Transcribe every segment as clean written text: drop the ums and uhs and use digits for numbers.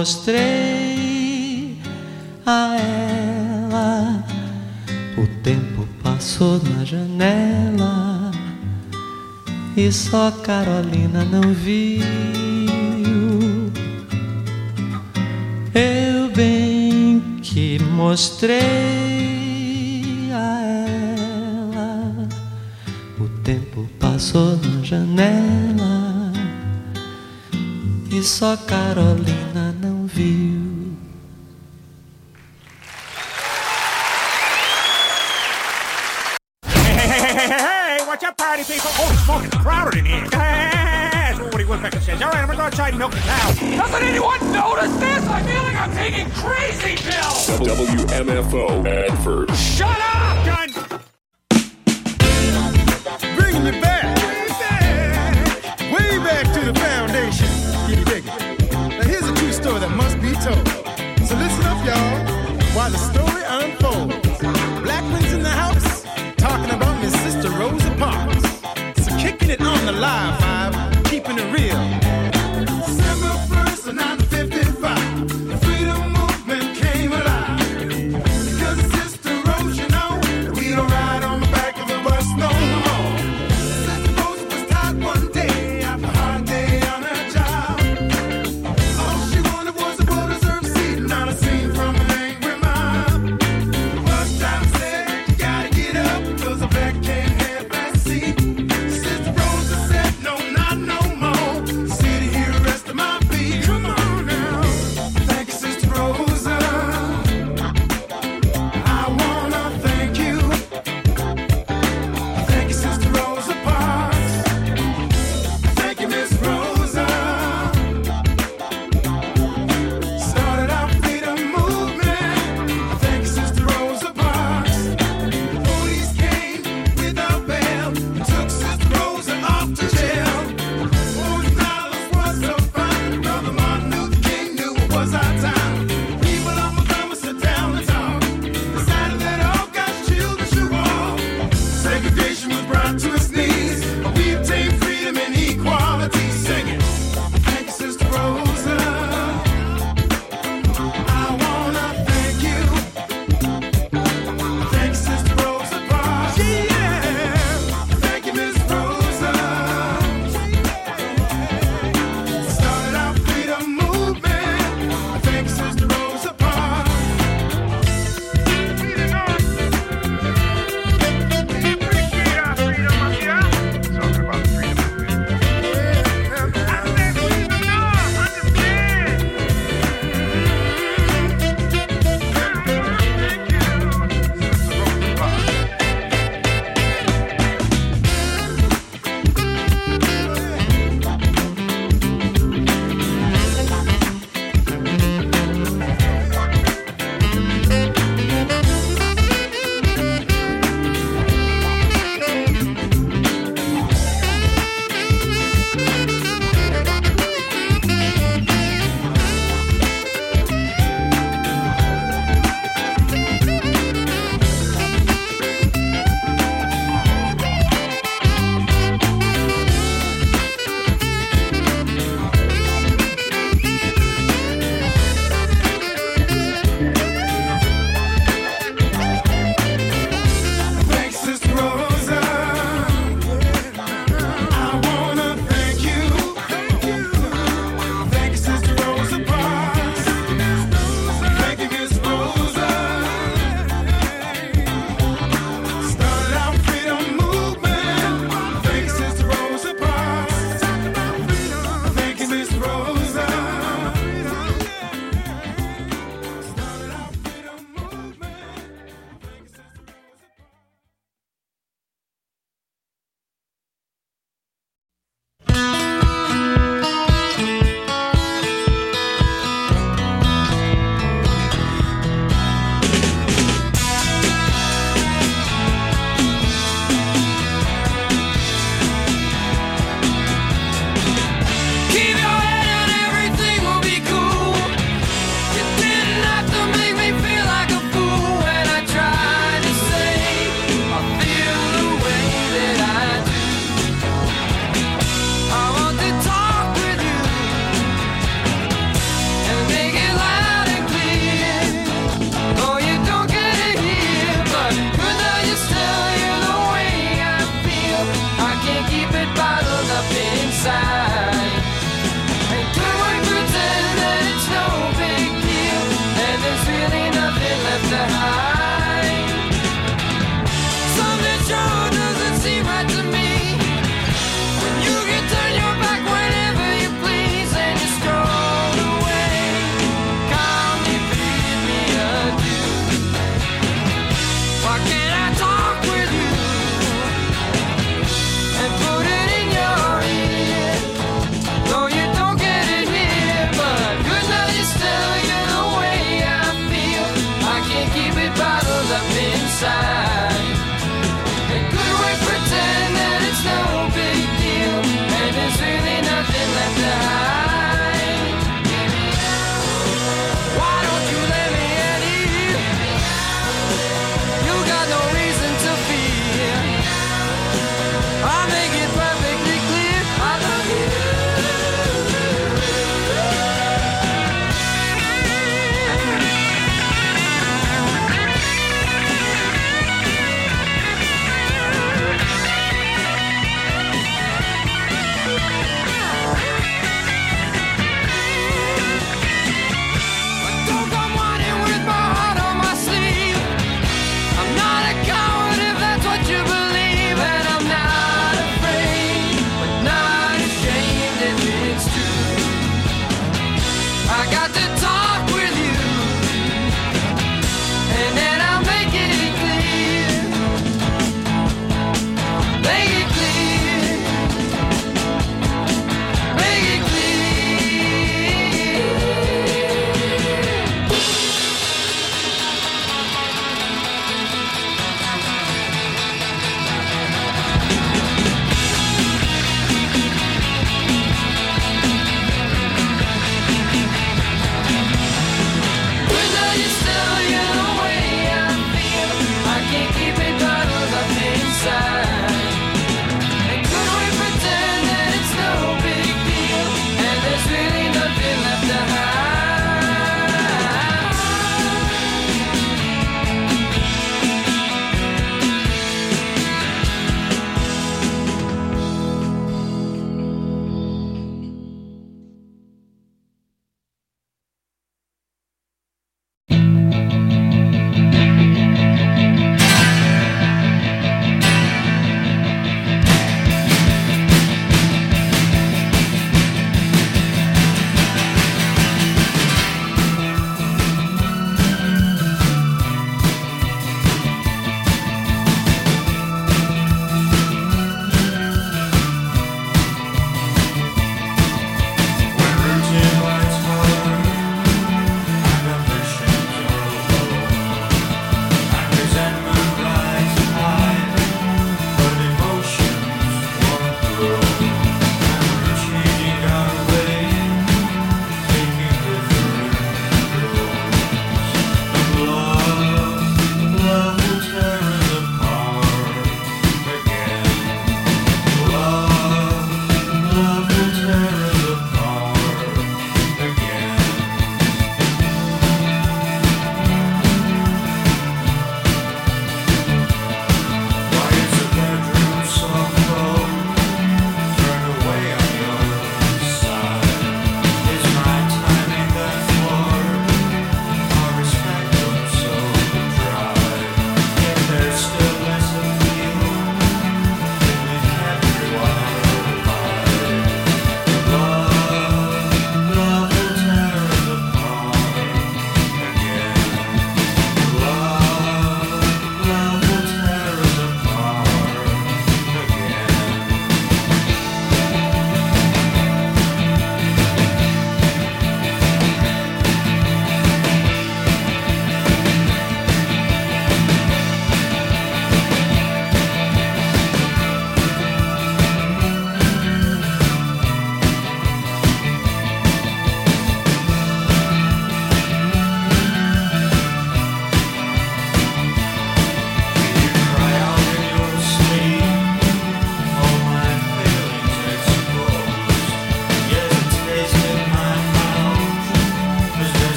mostrei a ela. O tempo passou na janela e só Carolina não viu. Eu bem que mostrei a ela. O tempo passou na janela e só Carolina não viu. Hey, watch out, party people. Oh, it's smoking crowded in here. That's what Woody Woodpecker says. All right, I'm gonna go outside and milk the cow. Doesn't anyone notice this? I feel like I'm taking crazy pills. WMFO Advert. Shut up, Gun! Bringing you back. Way back to the foundation. Can you dig it? Now here's a true story that must be told. So listen up, y'all, while the story unfolds. Blackman's in the house, talking about Miss Sister Rosa Parks. So kicking it on the live vibe, keeping it real. December 1st, 1955, the freedom movement came alive. Because of Sister Rosa, you know, we don't ride on the back of the bus no more. Sister Rosa was tired one day after a hard day on her job. All she wanted was a well-deserved seat, not a scene from an angry mob. The bus driver said, you gotta get up, cause a black can't have that seat. Sister Rosa said, no, not no more.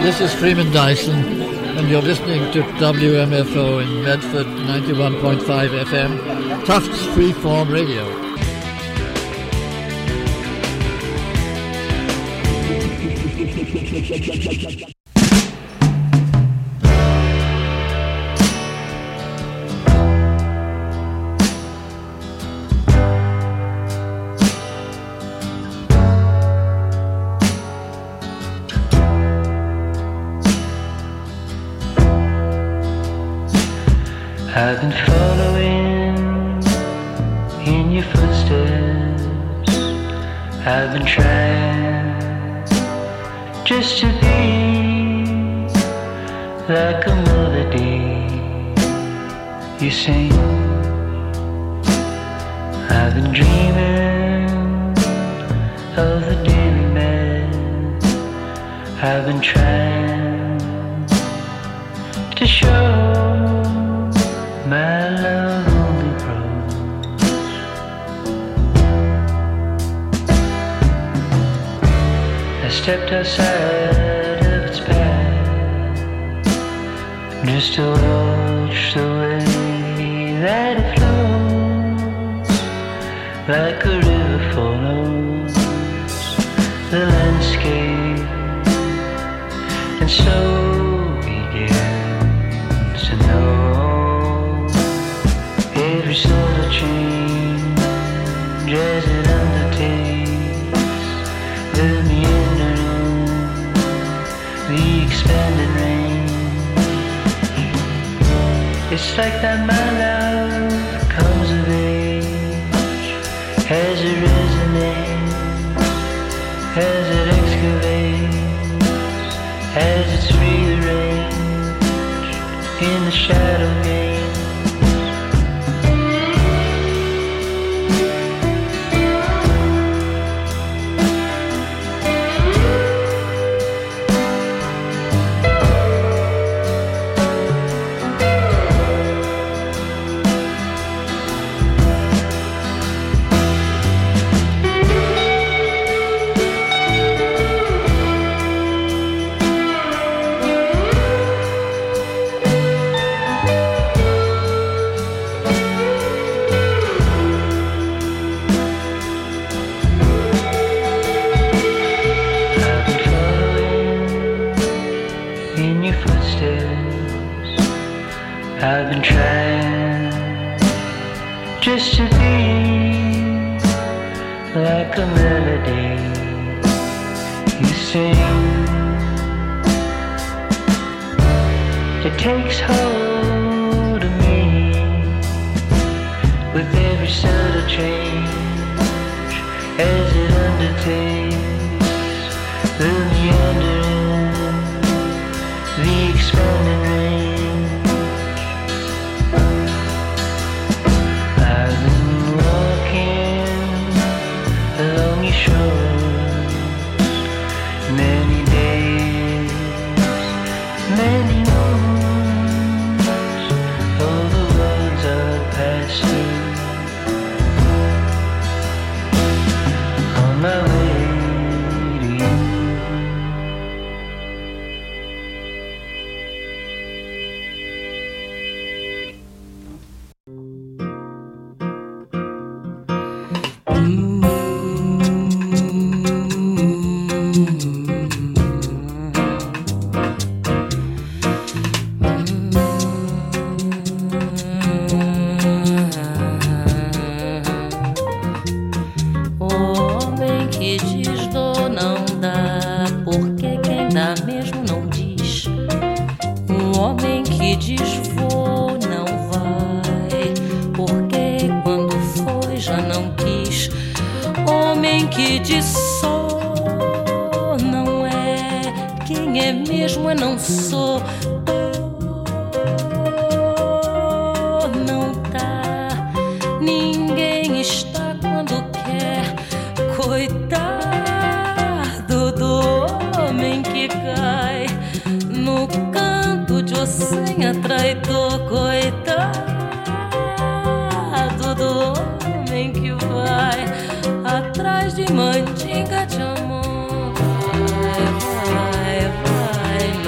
This is Freeman Dyson, and you're listening to WMFO in Medford, 91.5 FM, Tufts Freeform Radio. I've been following in your footsteps. I've been trying just to be like a melody you sing. I've been dreaming of the daily man. I've been trying to show my love only grows. I stepped outside of its path just to watch the way that it flows, like a river follows the landscape, and so begins to know. Every soul to change as it undertakes the meandering, the expanded range. It's like that my love comes of age as it resonates, as it excavates, as it's rearranged in the shadow game. I've been trying just to be like a melody you sing. It takes hold of me with every subtle change as it undertakes the meandering, the expanding range. Atrás de mandinga de amor, vai, vai, vai.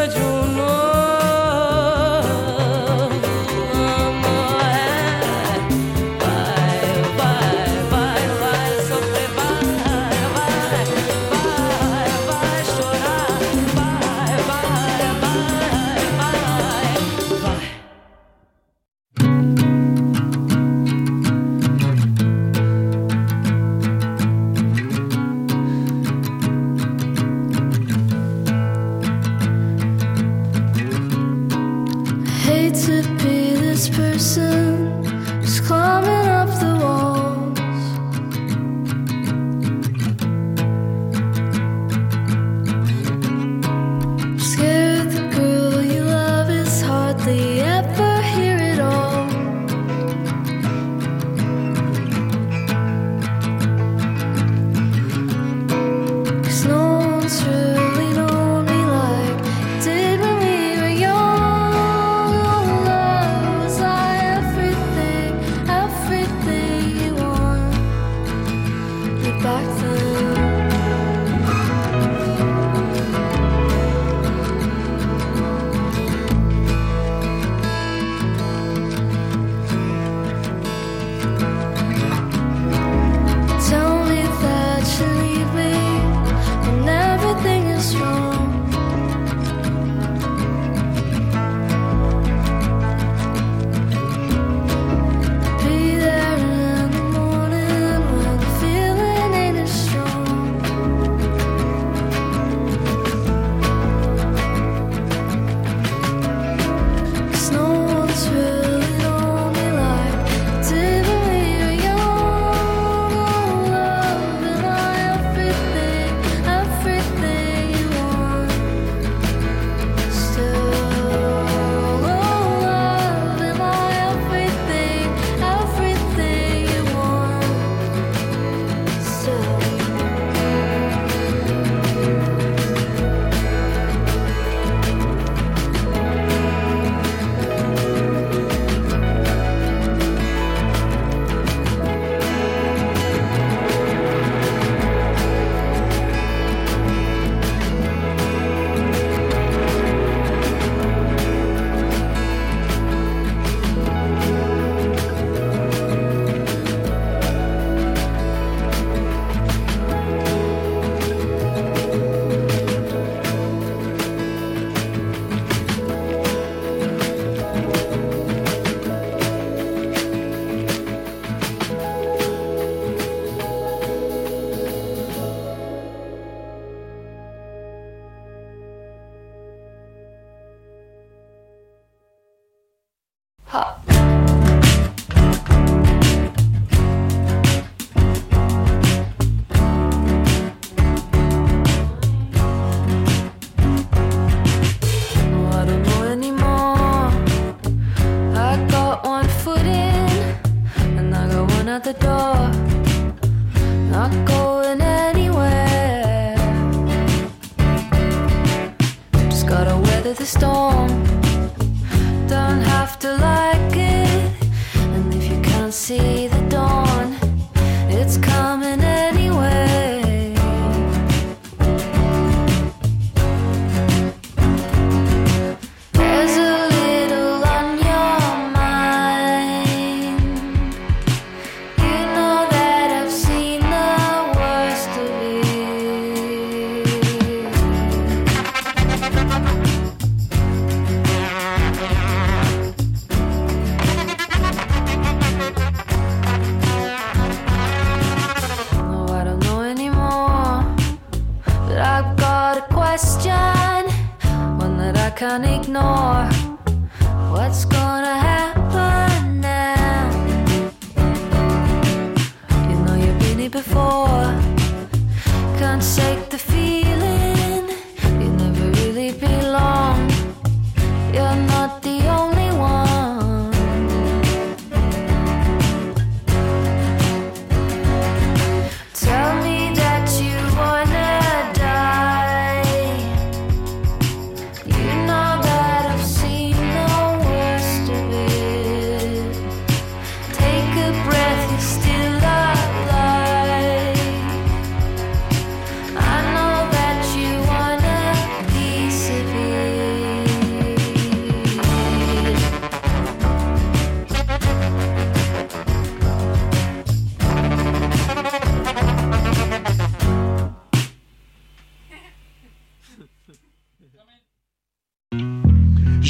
I know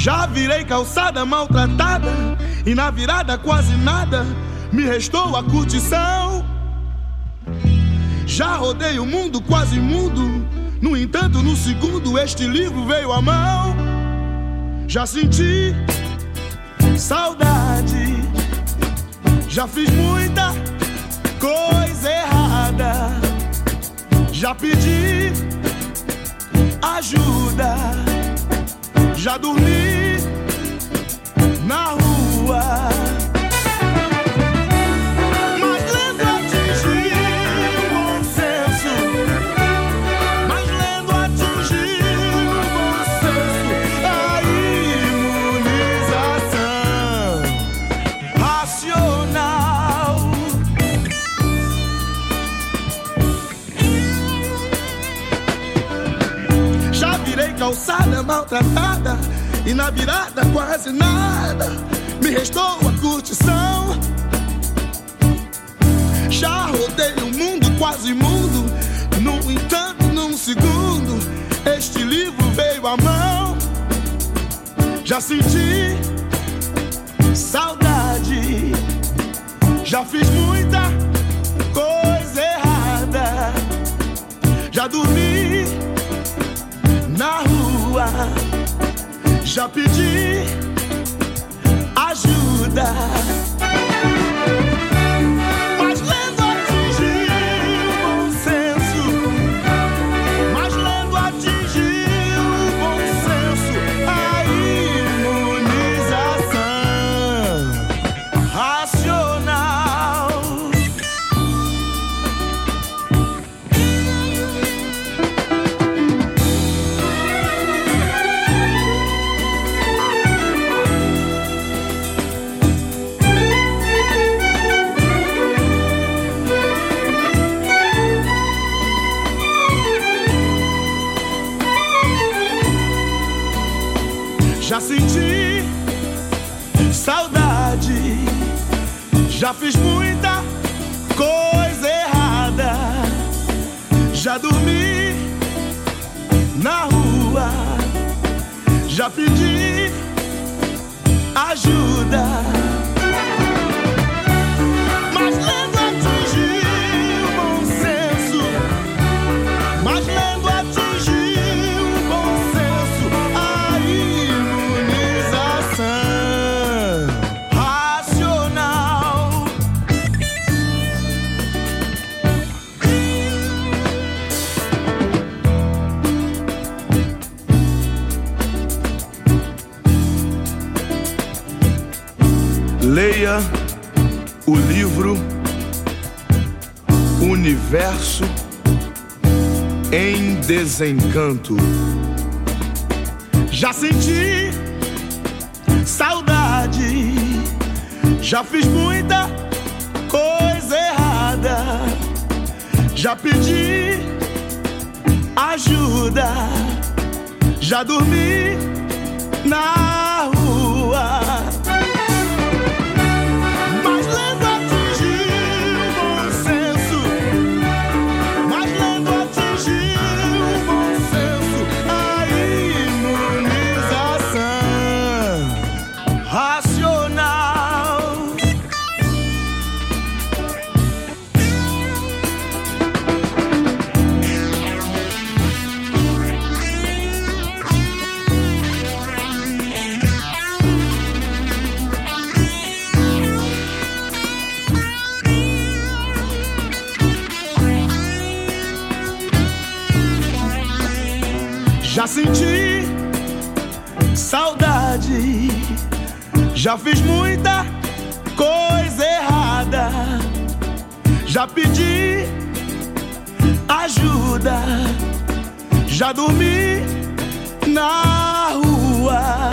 Já virei calçada maltratada e na virada quase nada me restou a curtição. Já rodei o mundo quase mudo, no entanto no segundo este livro veio à mão. Já senti saudade, já fiz muita coisa errada, já pedi ajuda, já dormi na rua. Mas lendo atingi o bom senso, mas lendo atingi o bom senso, a imunização racional. Já virei calçada maltratada e na virada quase nada me restou a curtição. Já rodei o mundo quase mundo, no entanto num segundo este livro veio à mão. Já senti saudade, já fiz muita coisa errada, já dormi na rua, já pedi ajuda. Mas lendo atingi o bom senso, mas lendo atingi o bom senso, a imunização racional. Já senti saudade, já fiz muita coisa errada, já dormi na rua, já pedi ajuda. Mas lendo atingi o bom senso, mas lendo atingi o bom senso, a imunização racional. Leia o livro Universo em Desencanto. Já senti saudade, já fiz muita coisa errada, já pedi ajuda, já dormi na rua. Mas lendo atingi o bom senso, mas lendo atingi o bom senso, a imunização racional. Já senti saudade, já fiz muita coisa errada, já pedi ajuda, já dormi na rua.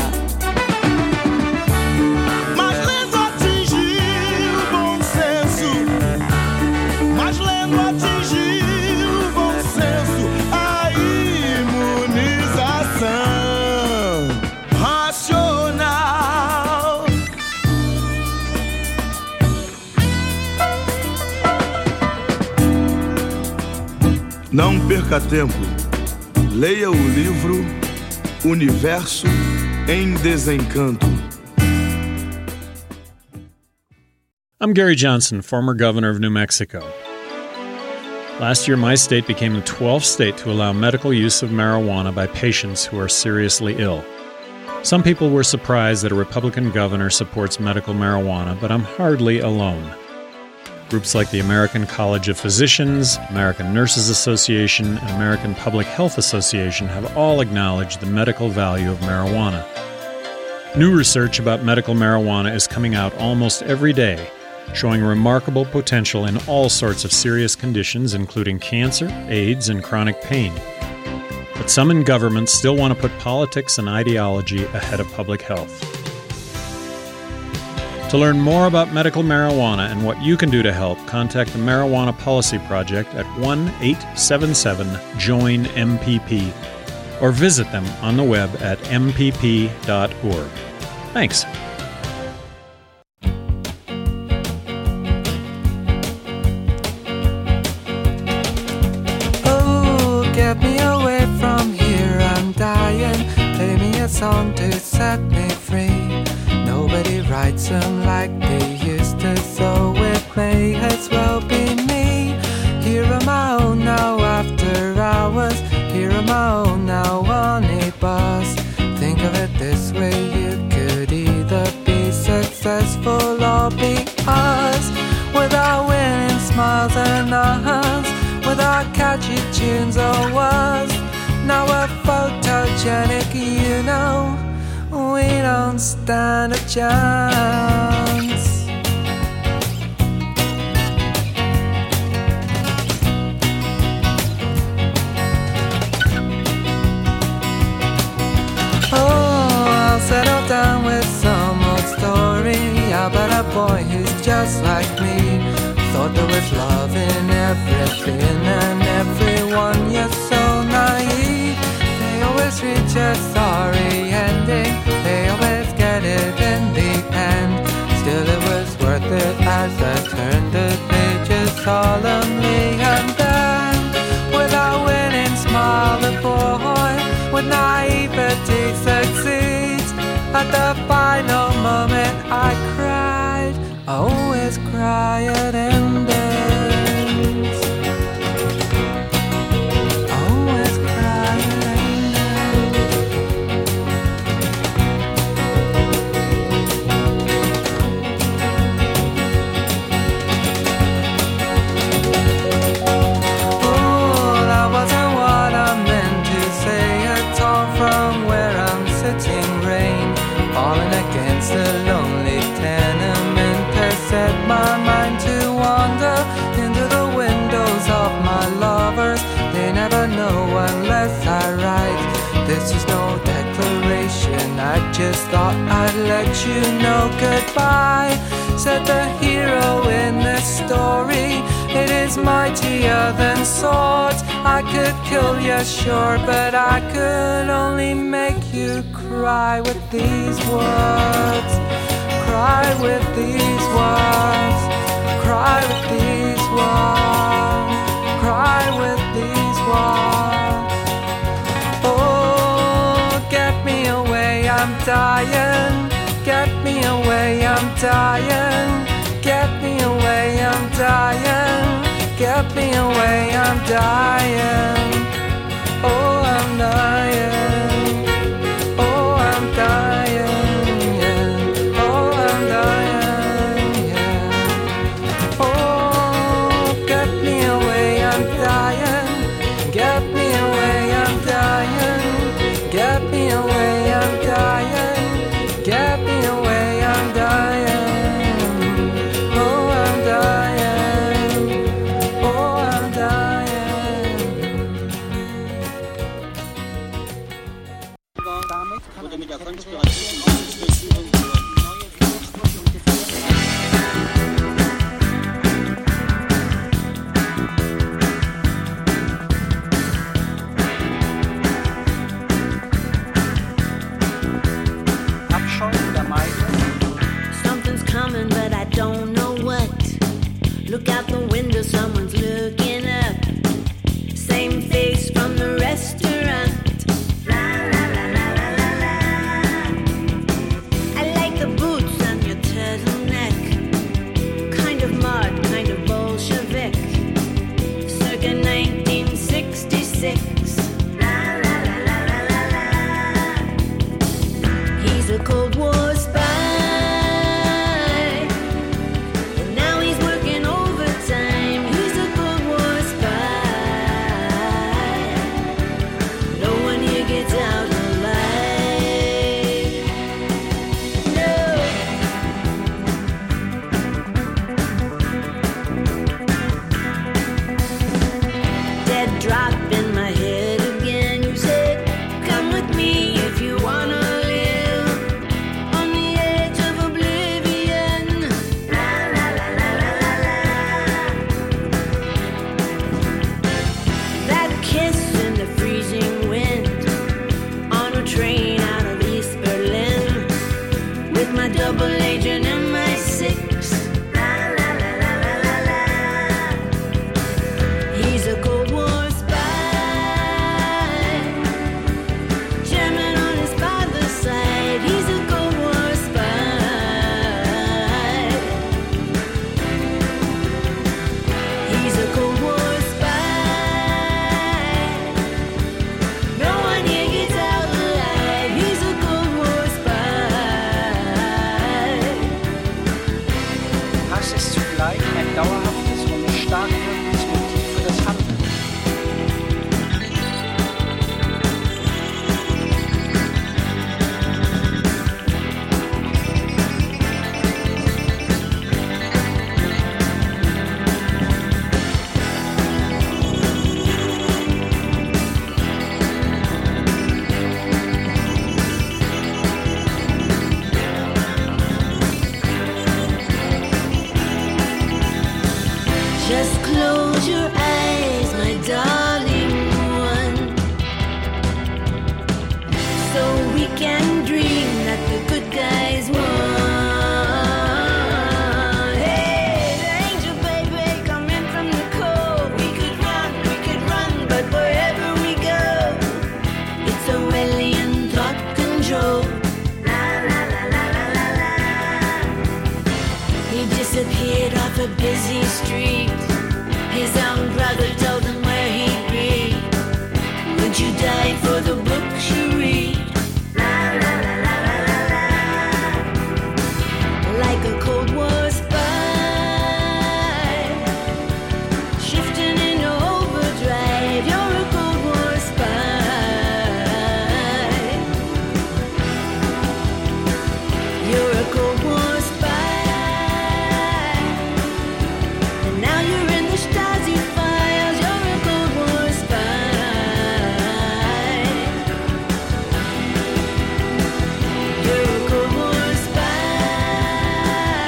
Mas lendo atingi o bom senso, mas lendo atingi o bom senso, a imunização racional. Não perca tempo, leia o livro Universo em desencanto. I'm Gary Johnson, former governor of New Mexico. Last year, my state became the 12th state to allow medical use of marijuana by patients who are seriously ill. Some people were surprised that a Republican governor supports medical marijuana, but I'm hardly alone. Groups like the American College of Physicians, American Nurses Association, and American Public Health Association have all acknowledged the medical value of marijuana. New research about medical marijuana is coming out almost every day, showing remarkable potential in all sorts of serious conditions, including cancer, AIDS, and chronic pain. But some in government still want to put politics and ideology ahead of public health. To learn more about medical marijuana and what you can do to help, contact the Marijuana Policy Project at 1-877-JOIN-MPP or visit them on the web at mpp.org. Thanks. Oh, get me away from here, I'm dying. Play me a song to set me free. Nobody writes them like they used to, so it may as well be me. Here on my own now after hours, here on my own now on a bus. Think of it this way, you could either be successful or be us. Without winning smiles and hugs, without catchy tunes or words. Now we're photogenic, you know, we don't stand a chance. Oh, I'll settle down with some old story about a boy who's just like me. Thought there was love in everything and everyone, you're so naive. They always reach a sorry ending, they always get it in the end. Still it was worth it as I turned the pages solemnly. And then, without winning, smile the boy with naivety succeeds. At the final moment I cried, I always cry at endings. I always cry at oh, that wasn't what I meant to say at all. From where I'm sitting, rain falling against the lonely tenement has set my mind to wander into the windows of my lovers. They never know unless I write. This is no declaration, I just thought I'd let you know goodbye. Said the hero in this story, it is mightier than swords. I could kill you, sure, but I could only make you cry with these words. Cry with these words. Cry with these words. Cry with these words. Oh, get me away, I'm dying. Get me away, I'm dying. Get me away, I'm dying. Get me away, I'm dying. Oh, I'm dying. Oh, I'm dying, yeah. Oh, I'm dying, yeah. Oh, get me away, I'm dying. Get me away, I'm dying. Get me away, I'm dying. Get me away, I'm dying. Oh, I'm dying. Oh, I'm dying. Something's coming, but I don't know what. Look out the window, someone's looking up. Same face from the restaurant. La la la la la la la. Cold War spy. And now he's working overtime. He's a Cold War spy. No one here gets out alive. No. Dead drop in my head again. You said, come with me if you wanna live on the edge of oblivion. La la la la la la la. That kiss in the freezing wind on a train out of East Berlin with my double agent and my six. La la la la la la la. He's a Cold War spy. German on his father's side. He's a Cold War spy. He's a Cold War spy. No one here gets out alive. He's a Cold War spy. Hass ist zugleich ein dauerhaftes und stark wirkendes Motiv für das Handeln. Just close your eyes, my darling one, so we can dream that the good guys won. Hey, the angel baby, coming from the cold. We could run, but wherever we go, it's Orwellian thought control. La la la la la la la. He disappeared off a busy street. His own brother told him where he'd be. Would you die for the books you read? La la la la la la la. Like a Cold War spy, shifting into overdrive. You're a Cold War spy. You're a Cold War spy. And now you're in the Stasi files. You're a Cold War spy. You're a Cold War spy.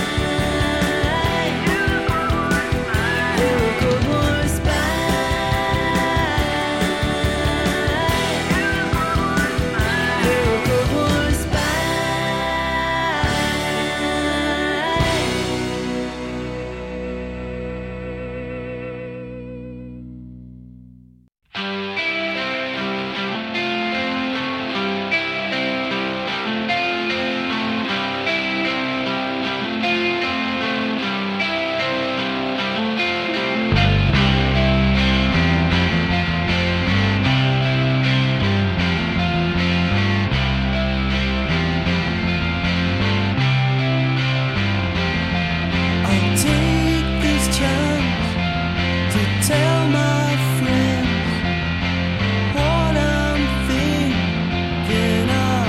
You're a Cold War spy. You're a Cold War spy. I'll take this chance to tell my friends what I'm thinking of.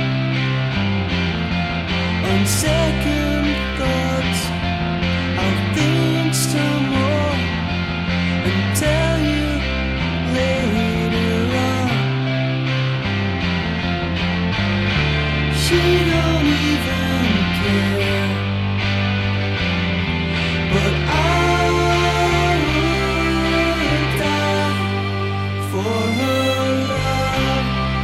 On second thoughts, I'll think some more and tell you later on. She don't even care. But I would die for her love.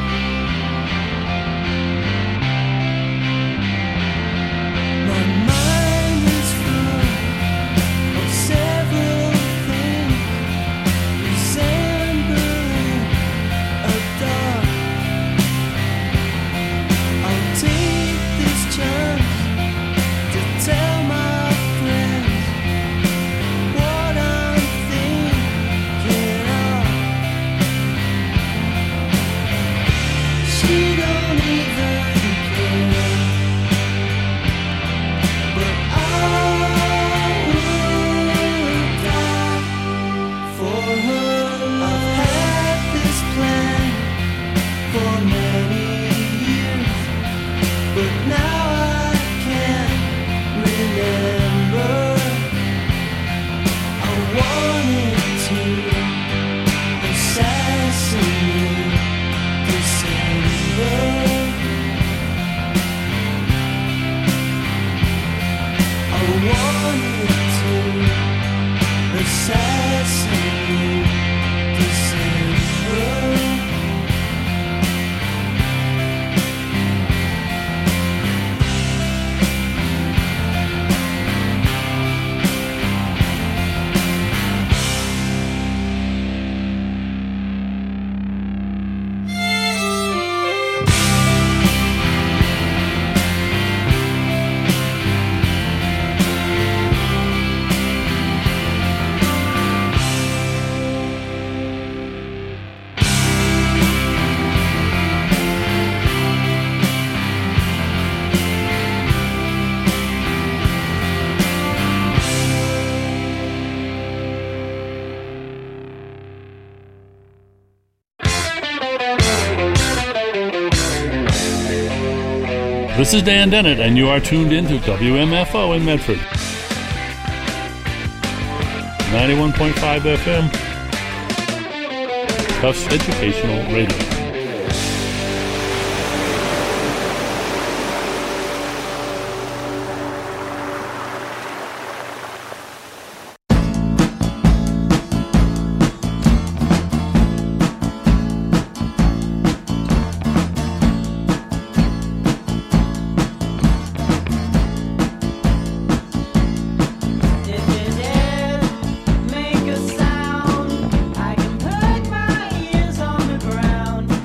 My mind is full of several things resembling a dog. I'll take this chance This is Dan Dennett, and you are tuned into WMFO in Medford. 91.5 FM. Tufts Educational Radio. Make a sound, I can put my ears on the ground.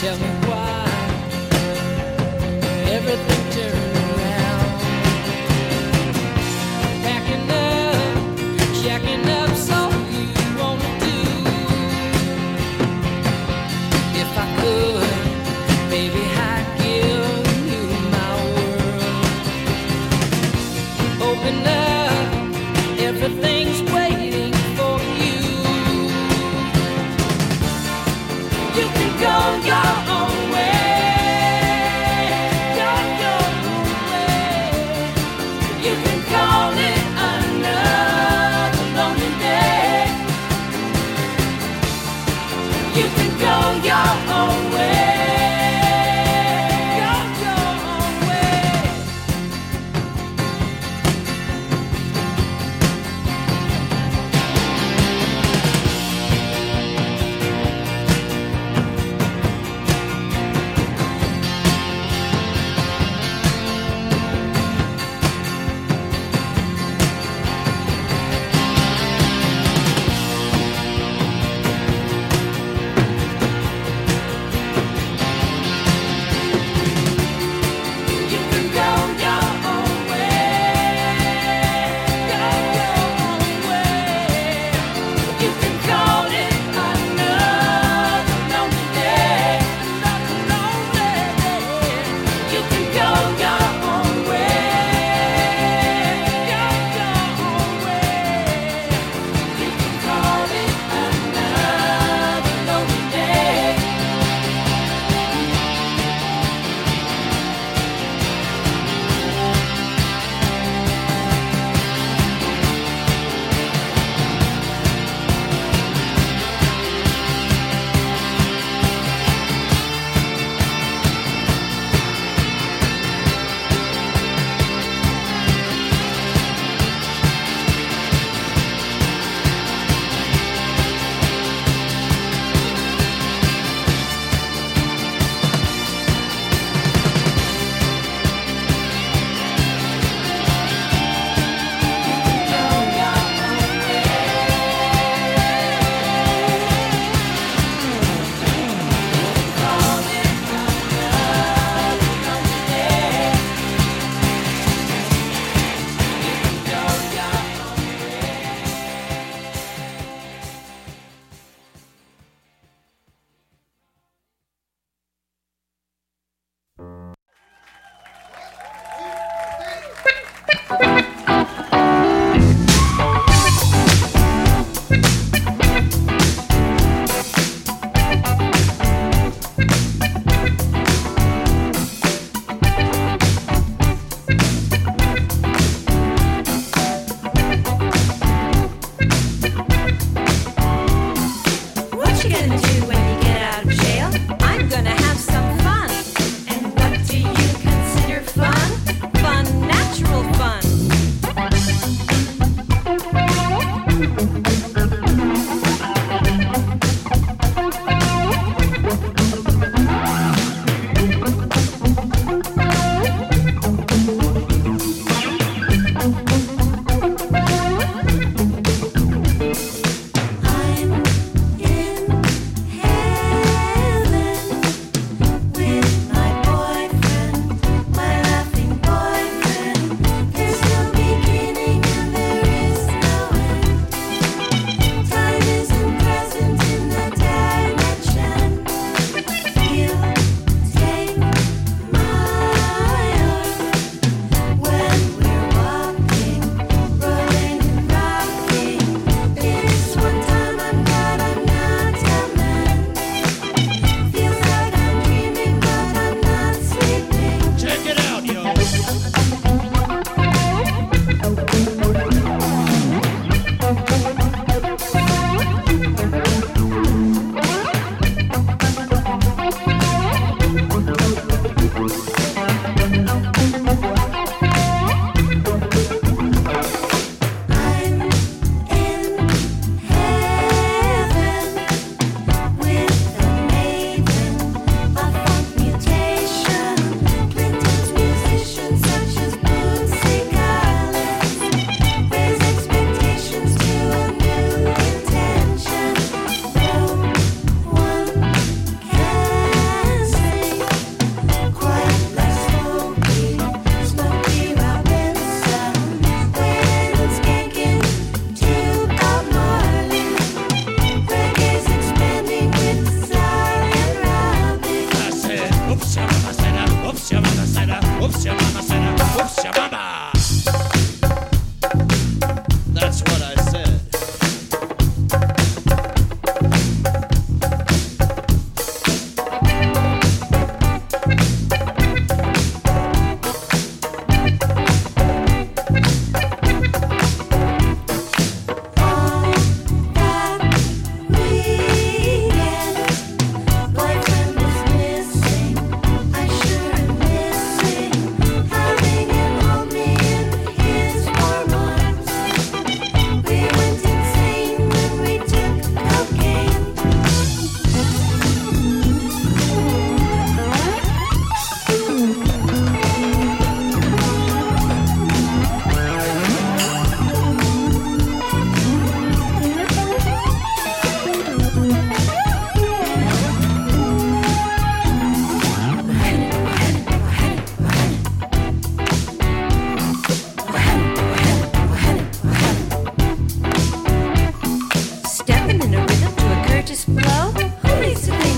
him.